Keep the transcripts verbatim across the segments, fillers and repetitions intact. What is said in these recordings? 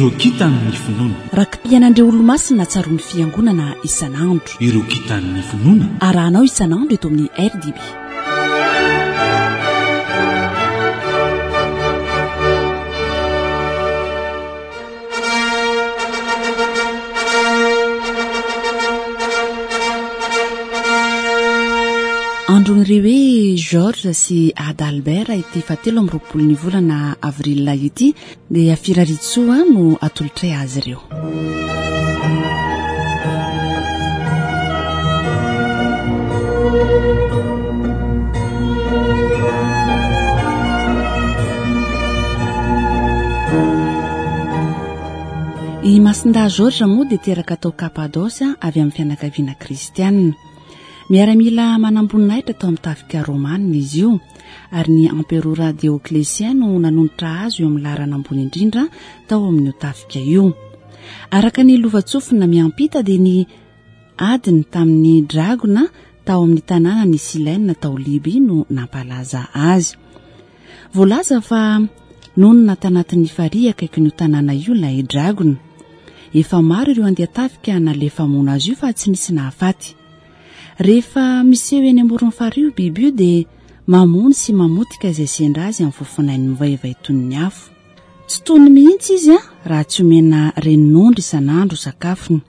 ireo kitan'ny finoana rakim-pianandreo olo-masina tsaroany fiangonana isan'andro. ireo kitan'ny finoana arahanao isan'andro eto amin'ny R D B. andron'ireo hoe George sy Adalbert ity fatelo amin'ny roapolo ny volana avril ity dia firaritsoa no atolotray azy ireo. I masinda George moa dia teraka tao Kapadosia avy amin'ny fianakaviana kristianina. Miaramila manamboninahitra tao amin'ny tafika romanina izy io ary ny emperora Dioclétien no nanonitra azy eo amin'ny laharana ambony indrindra tao amin'io tafika io. Araka ny lovatsofina miampita dia ny adiny tamin'ny dragona tao amin'ny tanàna ny Silène tao Liby no nampalaza azy. Voalaza fa nonona tanatin'ny farihy akaikin'io tanàna io ilay dragona. Efa maro ireo andiatafika nalefa mona azy io fa tsy nisy nahafaty. Rehefa miseho eny amoron'ny farihy biby io dia mamony sy mamotika izay sendra azy amin'ny fofinainy mivaivay toy ny afo. Tsy tony mihitsy izy a raha tsy omena renon'ondry isan'andro sakafony.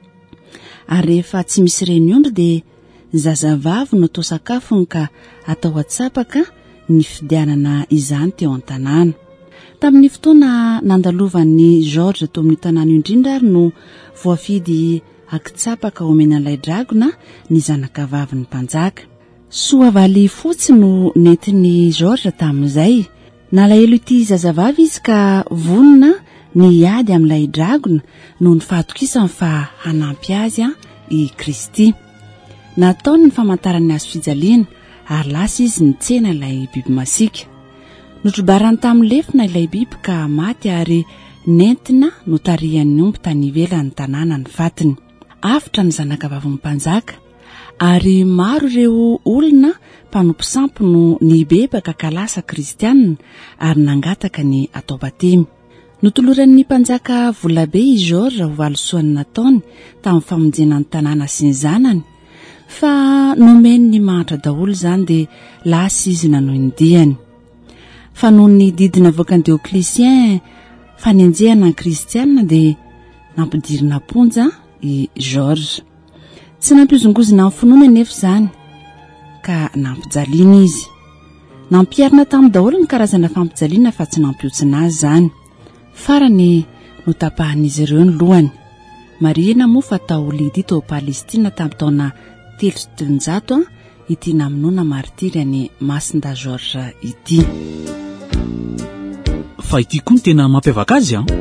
Ary rehefa tsy misy renon'ondry dia zazavavy no atao sakafony ka atao atsapaka ny fidianana izany teo an-tanàna. Tamin'ny fotoana nandalovan'ny George teo amin'ny tanàna indrindra ary no voafidy akitsapaka omen'ilay dragona ny zanakavavy ny mpanjaka. Soavaly fotsy no nentin'ny George tamin'izay. Nalahelo ity zazavavy izy ka vonona ny ady amin'ilay dragona no ny fahatokisany fa hanampy azy i Kristy. Nataony ny famantarany azy fijaliana ary lasa izy nitsena ilay biby masika. Notrobarany tamin'ny lefina ilay biby ka maty ary nentina no tarihan'ny omby tany ivelany tanàna ny fatiny. Afitra ny zanakavavy ny mpanjaka ary maro ireo olona mpanompo sampo no nibebaka ka lasa kristianina ary nangataka ny atao batemy. Notoloran'ny mpanjaka volabe i George ho valosoany nataony tamin'ny famonjena ny tanàna sy ny zanany fa nomeny ny mahatra daholo izany dia lasa izy nanohy ny diany. Fa noho ny didina avoakan'i Dioclétien fanenjehana ny kristianina dia nampidirina ponja i George. Tsy nampizongozina amin'ny finoana nefa izany ka nampijaliana izy. Nampiarina tamin'ny daholo ny karazana fampijaliana fa tsy nampiotsina azy izany. Farany no tapahan'izy ireo ny lohany. Mariana moa fa tao Lidy tao Palestina tamin'ny taona telo sy telonjato ity namonoana martiry any masinda George ity. Fa ity koa ny tena mampiavaka azy an.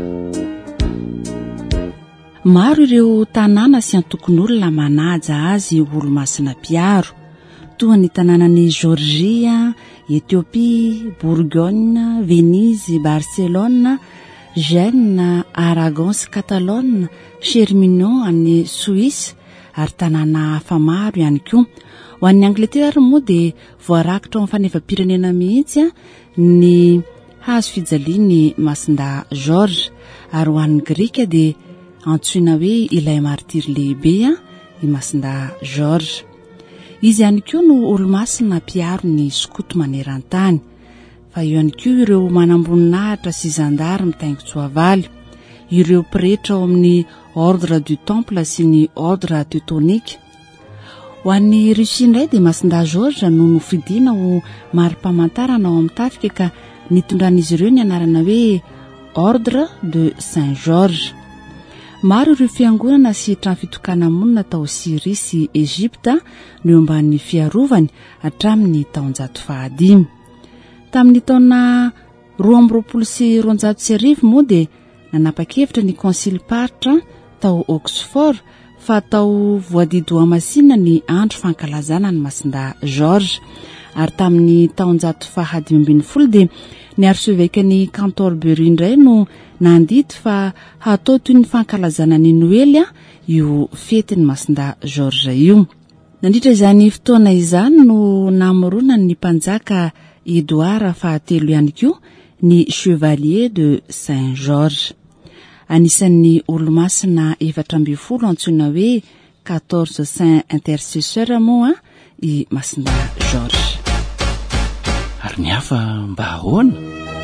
Maro ireo tanàna sy antokon'olona manaja azy olo-masina piaro toa ny tanànan'ny Georgia, Ethiopie, Bourgogne, Venise, Barcelone, Gênes, Aragon sy Catalogne, Cherminon any Suisse ary tanàna hafa maro ihany koa. Ho an'ny Angletera moa dia voarakitra ao amin'ny faneva-pirenena mihitsy ny hazo fijaliany masinda George ary ho an'ny Grika dia antsoina hoe ilay martiry lehibe i masinda George. Izy ihany koa no olo-masina piaro ny skoto maneran-tany. Fa eo ihany koa ireo manamboninahitra sy zandary mitaingo-tsoavaly, ireo pretra ao amin'ny ordre du temple sy ny ordre teutonique. Ho an'ny Russie indray dia masinda George no nofidiana ho mari-pamantarana ao amin'ny tafika ka nitondran'izy ireo ny anarana hoe ordre de Saint George. Maro ireo fiangonana sy trano fitokana monina tao Syrie sy Egypta no eo ambanin'ny fiarovany hatramin'ny taonjato fahadimy. Tamin'ny taona roa amby roapolo sy roanjato sy arivo moa dia nanapa-kevitra ny konsily paritra tao Oxford fa tao voadido amasinina ny andro fankalazana ny masinda George ary tamin'ny taonjato fahadimy ambin'ny folo dia ny archevêque-ny Canterbury indray no nandidy fa hatao toy ny fankalazana ny Noely io fety ny masinda George io. Nandritra izany fotoana izany no namorona ny mpanjaka Edouard fahatelo ihany koa ny Chevalier de Saint George. anisan'ny olo-masina efatra amby folo antsoina hoe quatorze saint intercesseur moa i Masinda George. Ary ny hafa mba ahoana?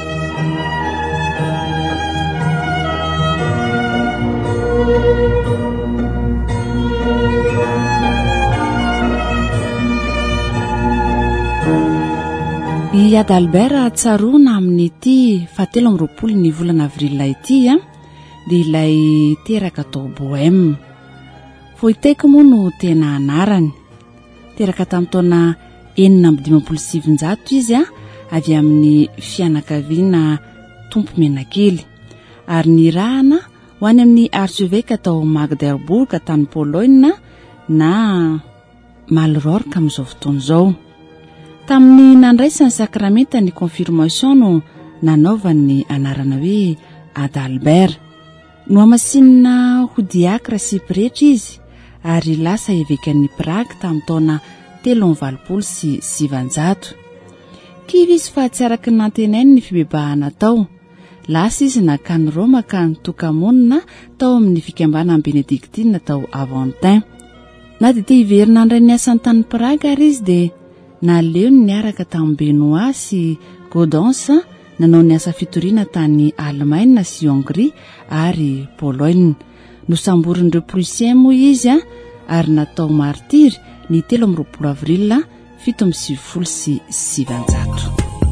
I Adalbert tsaroana amin'ny ity fahatelo amby roapolo ny volana avrila ity a dia ilay teraka tao Bohème. Foitaiko moa no tena anarany. Teraka tamin'ny taona enina amby dimampolo sivinjato izy a avy amin'ny fianakaviana Tompo Menakely ary ny rahana ho any amin'ny archevêque tao Magdeburg tany Poloina na Malrorka amin'izao fotoana izao. Tamin'ny nandraisany sakramenta ny confirmation no nanaovany anarana hoe Adalbert. No amasinina ho diakra sy pretra izy ary lasa evekan'ny Prague tamin'ny taona telo amby valopolo sy sivanjato. Kivy izy fa tsy araky nantenainy ny fibebahana tao. Lasa izy nakany Roma ka nitoka-monina tao amin'ny fikambanan'ny Benedictine tao Aventin. Na dia te hiverina andray ny asany tany Prague ary izy dia naleo ny araka tamin'ny Benoît sy Gaudence nanao ny asa fitoriana tany Allemagne sy Hongrie ary Pologne. Nosamborin'ireo Prussien moa izy a ary natao martyr ny telo amby roapolo avrila fito amby sivifolo sy sivanjato.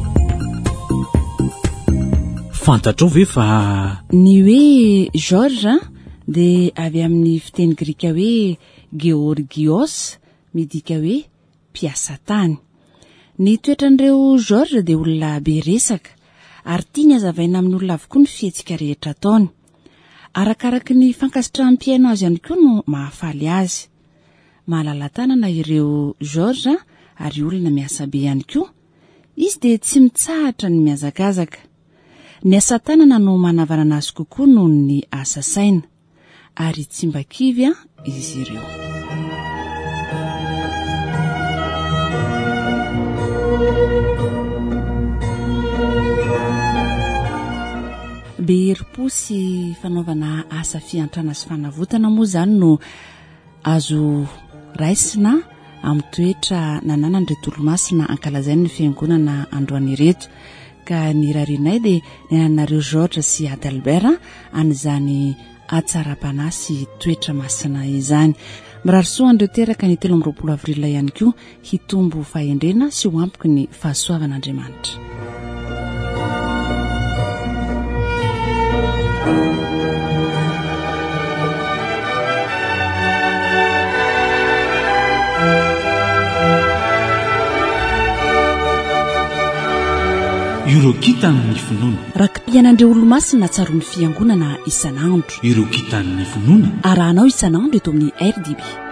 Fantatrao ve fa ny hoe George dia avy amin'ny fiteny grika hoe Georgios midika hoe mpiasa tany. Ny toetran'ireo George dia olona be resaka ary tiany hazavaina amin'ny olona avokoa ny fihetsika rehetra ataony. Arakaraky ny fankasitrahan'm-piaino azy ihany koa no mahafaly azy. Mahalala tanana ireo George ary olona miasa be ihany koa. Izy dia tsy mitsahatra ny miazakazaka. Ny asa tanana no manavarana azy kokoa noho ny asa saina ary tsy mba kivy izy ireo. Be herim-po sy fanaovana asa fiantrana sy fanavotana moa izany no azo raisina amin'ny toetra nananany reto olo-masina ankalazainy ny fiangonana androany reto. Ka ny rarinay dia nananareo George sy Adalbert an'izany atsara-panahy sy toetra masina izany. Mirarisoa andreo teraka ny telo amby roapolo avrila ihany koa hitombo fahendrena sy ho ampiky ny fahasoavan'Andriamanitra. Ireo kitany finoana. Rakim-pianandreo olo-masina tsaroan'ny fiangonana isan'andro. Ireo kitany finoana. Arahanao isan'andro eto amin'ny R D B.